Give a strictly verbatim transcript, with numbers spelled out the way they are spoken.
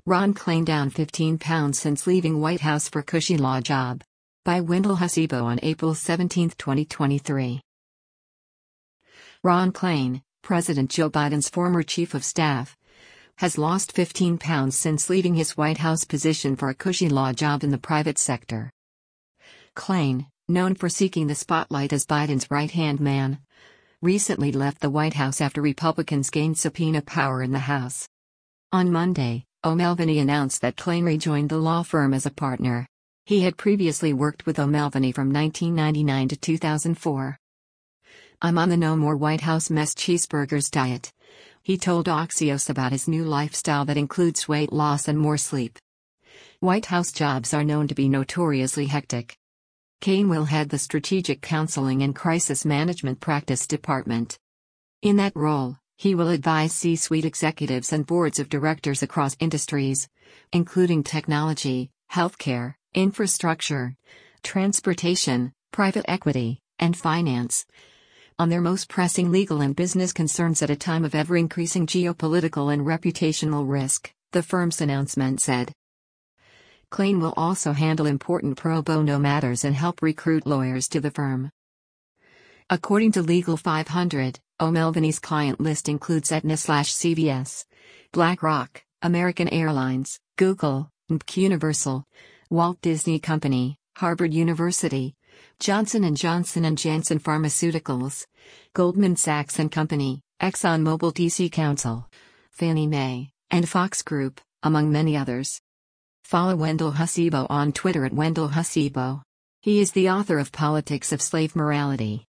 Ron Klain down fifteen pounds since leaving White House for cushy law job. By Wendell Hasibo on April seventeenth, twenty twenty-three. Ron Klain, President Joe Biden's former chief of staff, has lost fifteen pounds since leaving his White House position for a cushy law job in the private sector. Klain, known for seeking the spotlight as Biden's right-hand man, recently left the White House after Republicans gained subpoena power in the House. On Monday, O'Melveny announced that Klain rejoined the law firm as a partner. He had previously worked with O'Melveny from nineteen ninety-nine to two thousand four. "I'm on the no more White House mess cheeseburgers diet," he told Axios about his new lifestyle that includes weight loss and more sleep. White House jobs are known to be notoriously hectic. Klain will head the Strategic Counseling and Crisis Management Practice Department. In that role, he will advise C-suite executives and boards of directors across industries, including technology, healthcare, infrastructure, transportation, private equity, and finance, on their most pressing legal and business concerns at a time of ever-increasing geopolitical and reputational risk, the firm's announcement said. Klain will also handle important pro bono matters and help recruit lawyers to the firm. According to Legal five hundred, O'Melveny's client list includes Aetna/C V S, BlackRock, American Airlines, Google, N B C Universal, Walt Disney Company, Harvard University, Johnson and Johnson and Janssen Pharmaceuticals, Goldman Sachs and Company, ExxonMobil D C Council, Fannie Mae, and Fox Group, among many others. Follow Wendell Hasibo on Twitter at Wendell Hasibo. He is the author of Politics of Slave Morality.